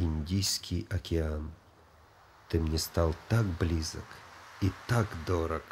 Индийский океан. Ты мне стал так близок и так дорог.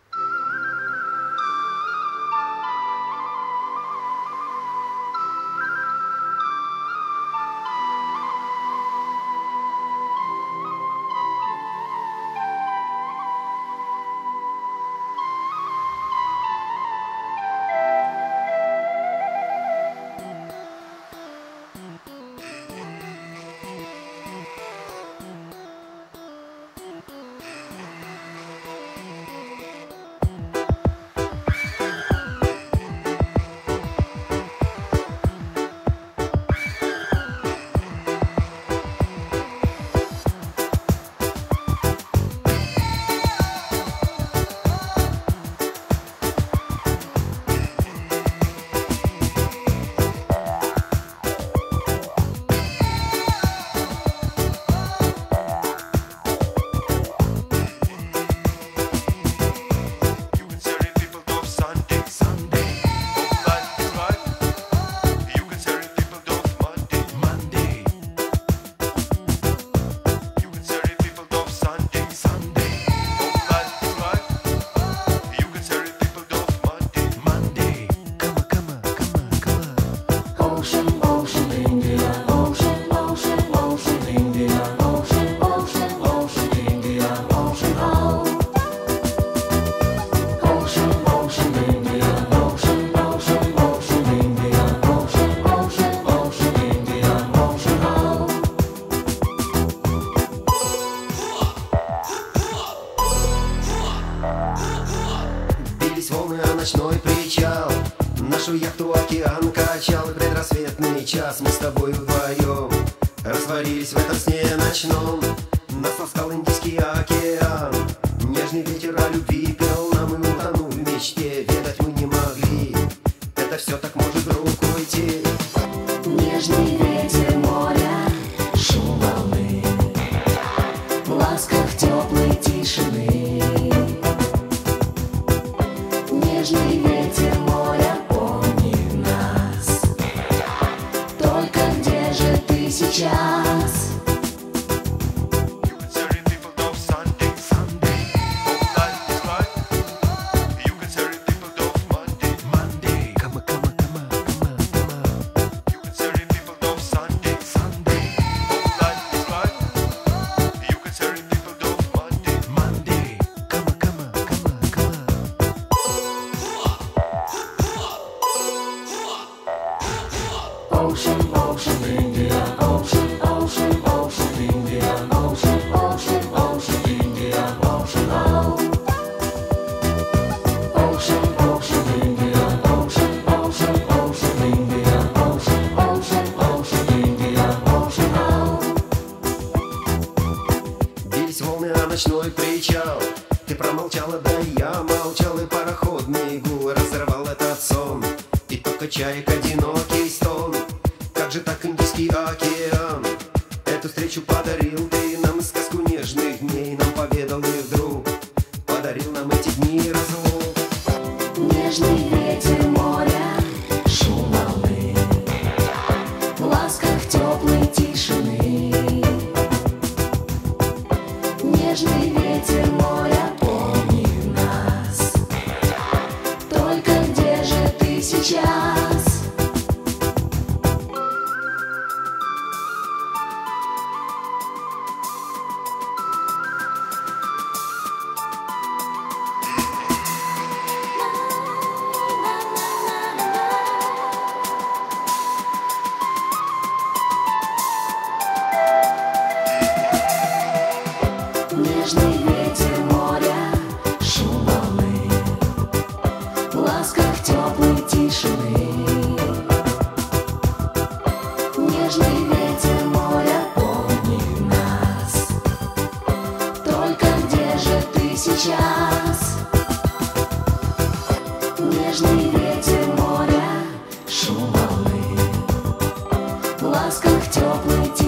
Волны, а ночной причал. Нашу яхту океан качал. И предрассветный час мы с тобой вдвоем растворились в этом сне ночном. Нас ласкал Индийский океан. Нежный ветер о любви пел нам, и утонул в мечте. Ведать мы не могли, это все так может вдруг уйти. Нежный ветер моря, шум волны, в ласках теплой тишины. Нежный ветер моря, помни нас. Только где же ты сейчас? Ocean, ocean, India, ocean, ocean, ocean, India, ocean, ocean, ocean, India, ocean, oh. Ocean, ocean, India, ocean, ocean, ocean, India, ocean, ocean, ocean, India, ocean, oh. Бились волны, а ночной причал. Ты промолчала, да я молчал, и пароходный гул разорвал этот сон. И только чаек одинокий стон. Как же так Индийский океан? Эту встречу подарил ты нам, сказку нежных дней нам поведал, и вдруг подарил нам эти дни разлук. Нежный ветер моря, шум волны, в ласках теплой тишины. Нежный ветер моря, помни нас. Только где же ты сейчас? Нежный ветер моря, шум волны, в ласках теплой тишины. Нежный ветер моря, помни нас. Только где же ты сейчас? Нежный ветер моря, шум волны, в ласках теплой тишины.